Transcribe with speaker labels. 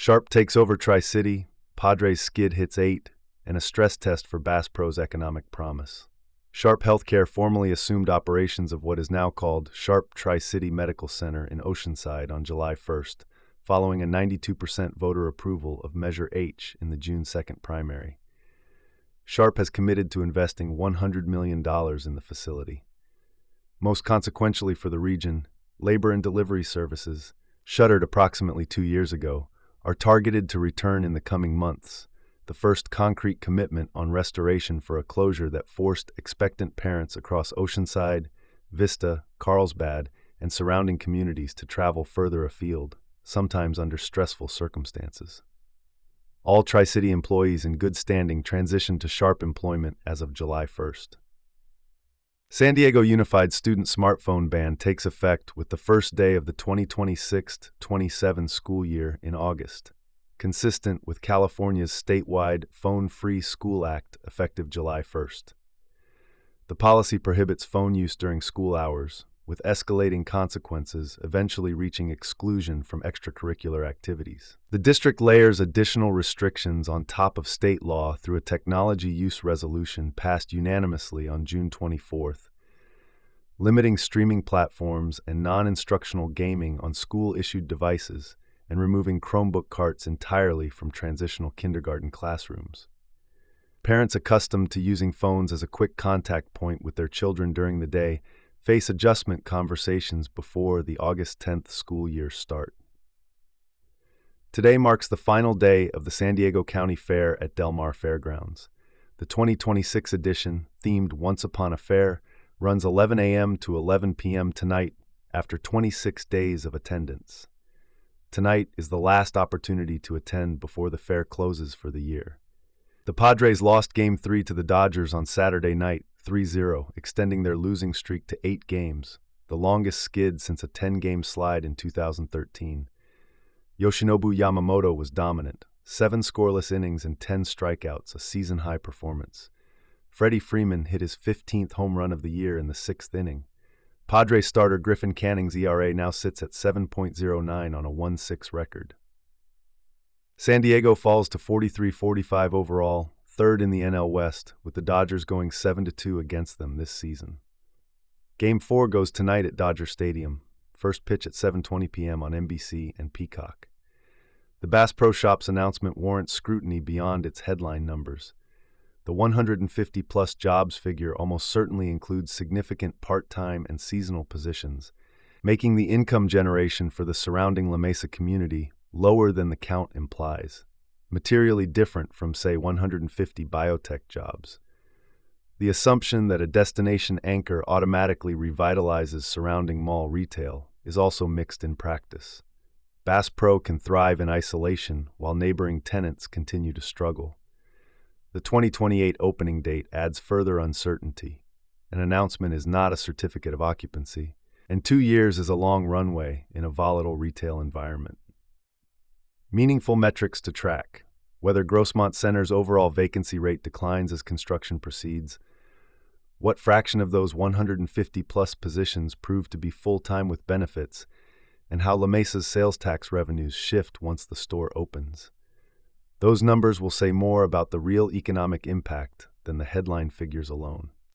Speaker 1: Sharp takes over Tri-City, Padres skid hits 8, and a stress test for Bass Pro's economic promise. Sharp Healthcare formally assumed operations of what is now called Sharp Tri-City Medical Center in Oceanside on July 1st, following a 92% voter approval of Measure H in the June 2nd primary. Sharp has committed to investing $100 million in the facility. Most consequentially for the region, labor and delivery services, shuttered approximately 2 years ago, are targeted to return in the coming months, the first concrete commitment on restoration for a closure that forced expectant parents across Oceanside, Vista, Carlsbad, and surrounding communities to travel further afield, sometimes under stressful circumstances. All Tri-City employees in good standing transitioned to Sharp employment as of July 1st. San Diego Unified Student Smartphone Ban takes effect with the first day of the 2026-27 school year in August, consistent with California's statewide Phone-Free School Act effective July 1st. The policy prohibits phone use during school hours, with escalating consequences eventually reaching exclusion from extracurricular activities. The district layers additional restrictions on top of state law through a technology use resolution passed unanimously on June 24th, limiting streaming platforms and non-instructional gaming on school-issued devices and removing Chromebook carts entirely from transitional kindergarten classrooms. Parents accustomed to using phones as a quick contact point with their children during the day face adjustment conversations before the August 10th school year start. Today marks the final day of the San Diego County Fair at Del Mar Fairgrounds. The 2026 edition, themed Once Upon a Fair, runs 11 a.m. to 11 p.m. tonight after 26 days of attendance. Tonight is the last opportunity to attend before the fair closes for the year. The Padres lost Game 3 to the Dodgers on Saturday night, 3-0, extending their losing streak to 8 games, the longest skid since a 10-game slide in 2013. Yoshinobu Yamamoto was dominant, 7 scoreless innings and 10 strikeouts, a season-high performance. Freddie Freeman hit his 15th home run of the year in the 6th inning. Padres starter Griffin Canning's ERA now sits at 7.09 on a 1-6 record. San Diego falls to 43-45 overall, third in the NL West, with the Dodgers going 7-2 against them this season. Game 4 goes tonight at Dodger Stadium, first pitch at 7:20 p.m. on NBC and Peacock. The Bass Pro Shops announcement warrants scrutiny beyond its headline numbers. The 150-plus jobs figure almost certainly includes significant part-time and seasonal positions, making the income generation for the surrounding La Mesa community lower than the count implies, materially different from, say, 150 biotech jobs. The assumption that a destination anchor automatically revitalizes surrounding mall retail is also mixed in practice. Bass Pro can thrive in isolation while neighboring tenants continue to struggle. The 2028 opening date adds further uncertainty. An announcement is not a certificate of occupancy, and 2 years is a long runway in a volatile retail environment. Meaningful metrics to track: whether Grossmont Center's overall vacancy rate declines as construction proceeds, what fraction of those 150-plus positions prove to be full-time with benefits, and how La Mesa's sales tax revenues shift once the store opens. Those numbers will say more about the real economic impact than the headline figures alone.